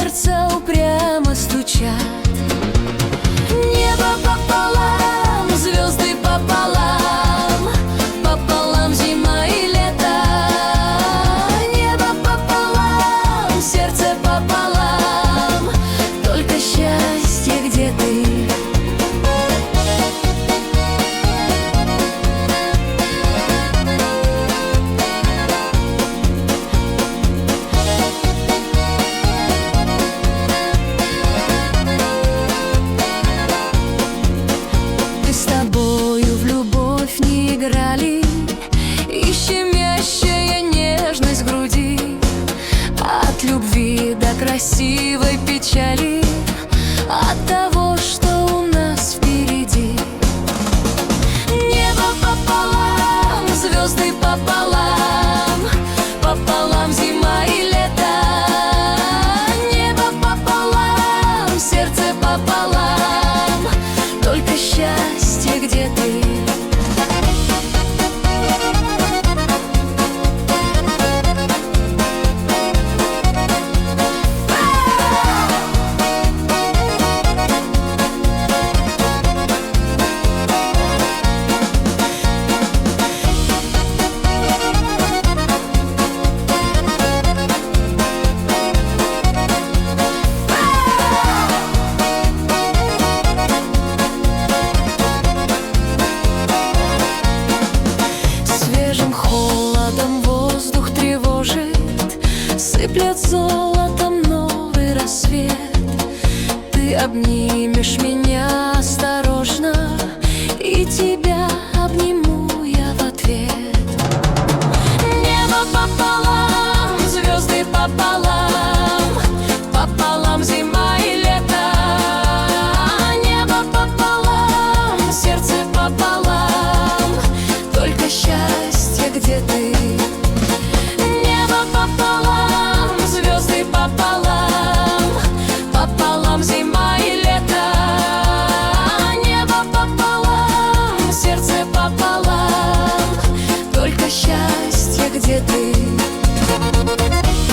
сердца упрямо стучат. Небо пополам, звезды пополам, пополам зима и лето. Небо пополам, сердце пополам, только счастье, где ты? С тобою в любовь не играли, и щемящая нежность в груди, от любви до красивой печали, от того, что у нас впереди. Небо пополам, звезды пополам, пополам зима и лето. Небо пополам, сердце пополам, только счастье, где ты? Холодом воздух тревожит, сыплет золотом новый рассвет. Ты обнимешь меня осторожно, и тебя обниму я в ответ. Небо пополам, звезды пополам, пополам зима и лето. Небо пополам, сердце пополам, только счастье, где ты? Небо пополам, звезды пополам, пополам зима и лето. Небо пополам, сердце пополам, только счастье, где ты?